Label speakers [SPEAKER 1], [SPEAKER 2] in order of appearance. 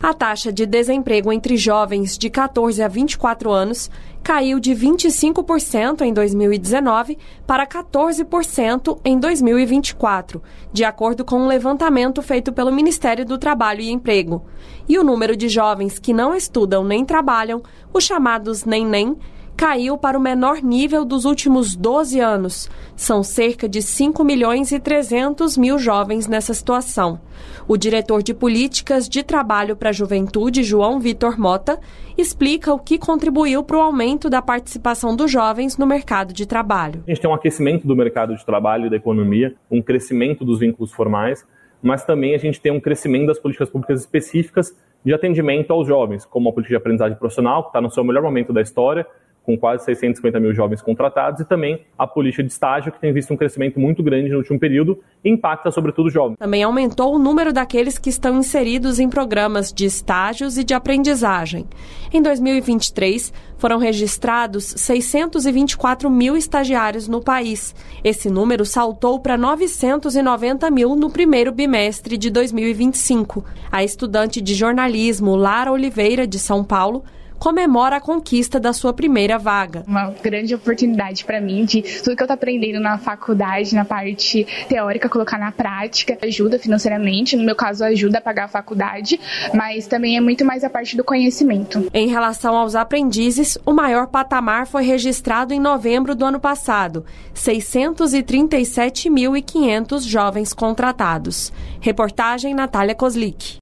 [SPEAKER 1] A taxa de desemprego entre jovens de 14 a 24 anos caiu de 25% em 2019 para 14% em 2024, de acordo com um levantamento feito pelo Ministério do Trabalho e Emprego. E o número de jovens que não estudam nem trabalham, os chamados NEM, caiu para o menor nível dos últimos 12 anos. São cerca de 5.300.000 jovens nessa situação. O diretor de Políticas de Trabalho para a Juventude, João Vitor Mota, explica o que contribuiu para o aumento da participação dos jovens no mercado de trabalho.
[SPEAKER 2] A gente tem um aquecimento do mercado de trabalho e da economia, um crescimento dos vínculos formais, mas também a gente tem um crescimento das políticas públicas específicas de atendimento aos jovens, como a política de aprendizagem profissional, que está no seu melhor momento da história, com quase 650 mil jovens contratados, e também a política de estágio, que tem visto um crescimento muito grande no último período e impacta sobretudo os jovens.
[SPEAKER 1] Também aumentou o número daqueles que estão inseridos em programas de estágios e de aprendizagem. Em 2023, foram registrados 624 mil estagiários no país. Esse número saltou para 990 mil no primeiro bimestre de 2025. A estudante de jornalismo Lara Oliveira, de São Paulo, comemora a conquista da sua primeira vaga.
[SPEAKER 3] Uma grande oportunidade para mim de tudo que eu estou aprendendo na faculdade, na parte teórica, colocar na prática. Ajuda financeiramente, no meu caso ajuda a pagar a faculdade, mas também é muito mais a parte do conhecimento.
[SPEAKER 1] Em relação aos aprendizes, o maior patamar foi registrado em novembro do ano passado, 637.500 jovens contratados. Reportagem Natália Kozlik.